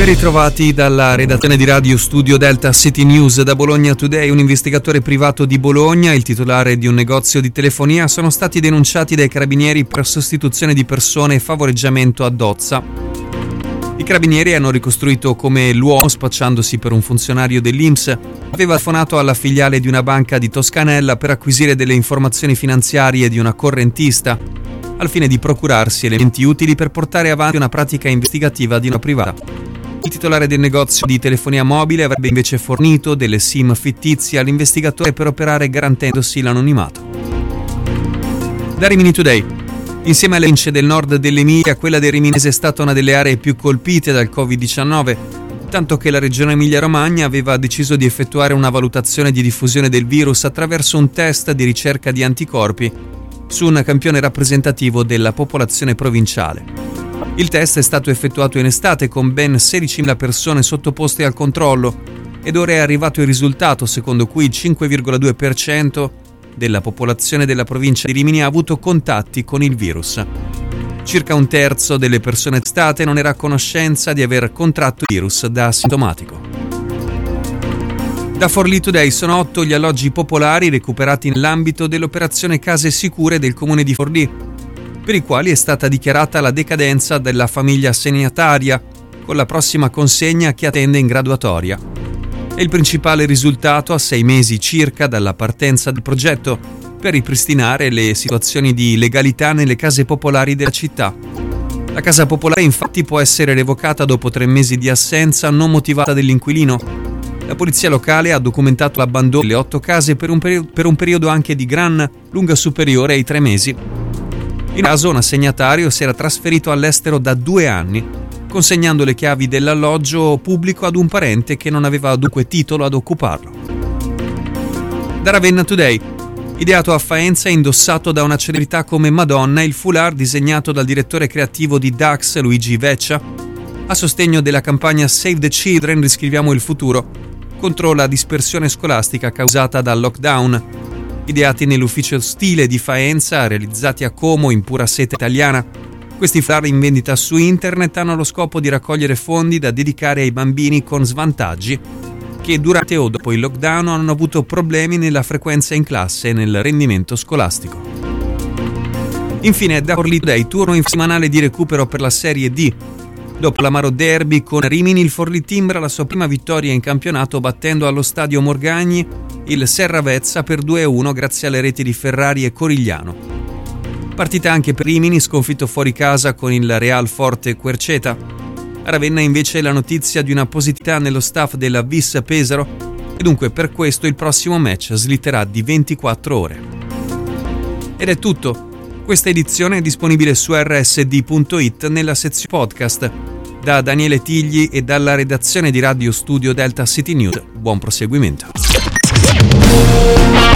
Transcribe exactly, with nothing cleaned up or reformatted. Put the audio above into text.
ritrovati dalla redazione di Radio Studio Delta City News. Da Bologna Today, un investigatore privato di Bologna e il titolare di un negozio di telefonia sono stati denunciati dai carabinieri per sostituzione di persone e favoreggiamento a Dozza. I carabinieri hanno ricostruito come l'uomo, spacciandosi per un funzionario dell'I N P S, aveva telefonato alla filiale di una banca di Toscanella per acquisire delle informazioni finanziarie di una correntista, al fine di procurarsi elementi utili per portare avanti una pratica investigativa di una privata. Il titolare del negozio di telefonia mobile avrebbe invece fornito delle SIM fittizie all'investigatore per operare garantendosi l'anonimato. Da Rimini Today. Insieme alle province del nord dell'Emilia, quella del Riminese è stata una delle aree più colpite dal covid diciannove, tanto che la regione Emilia-Romagna aveva deciso di effettuare una valutazione di diffusione del virus attraverso un test di ricerca di anticorpi su un campione rappresentativo della popolazione provinciale. Il test è stato effettuato in estate con ben sedicimila persone sottoposte al controllo ed ora è arrivato il risultato secondo cui il cinque virgola due per cento della popolazione della provincia di Rimini ha avuto contatti con il virus. Circa un terzo delle persone testate non era a conoscenza di aver contratto il virus da asintomatico. Da Forlì Today sono otto gli alloggi popolari recuperati nell'ambito dell'operazione Case Sicure del comune di Forlì, per i quali è stata dichiarata la decadenza della famiglia assegnataria, con la prossima consegna che attende in graduatoria. È il principale risultato a sei mesi circa dalla partenza del progetto per ripristinare le situazioni di legalità nelle case popolari della città. La casa popolare infatti può essere revocata dopo tre mesi di assenza non motivata dell'inquilino. La polizia locale ha documentato l'abbandono delle otto case per un, peri- per un periodo anche di gran lunga superiore ai tre mesi. In caso un assegnatario si era trasferito all'estero da due anni, consegnando le chiavi dell'alloggio pubblico ad un parente che non aveva dunque titolo ad occuparlo. Da Ravenna Today. Ideato a Faenza e indossato da una celebrità come Madonna, il foulard disegnato dal direttore creativo di Dax, Luigi Veccia, a sostegno della campagna Save the Children, riscriviamo il futuro, contro la dispersione scolastica causata dal lockdown. Ideati nell'ufficio stile di Faenza, realizzati a Como in pura seta italiana, questi foulard in vendita su internet hanno lo scopo di raccogliere fondi da dedicare ai bambini con svantaggi che durante o dopo il lockdown hanno avuto problemi nella frequenza in classe e nel rendimento scolastico. Infine, da Forlì Today, turno infrasettimanale di recupero per la Serie D. Dopo l'amaro derby con Rimini, il Forlì timbra la sua prima vittoria in campionato battendo allo stadio Morgagni il Serravezza per due a uno grazie alle reti di Ferrari e Corigliano. Partita anche per Rimini, sconfitto fuori casa con il Real Forte Querceta. A Ravenna invece la notizia di una positività nello staff della Vis Pesaro e dunque per questo il prossimo match slitterà di ventiquattro ore. Ed è tutto. Questa edizione è disponibile su erre esse di punto it nella sezione podcast. Da Daniele Tigli e dalla redazione di Radio Studio Delta City News, buon proseguimento.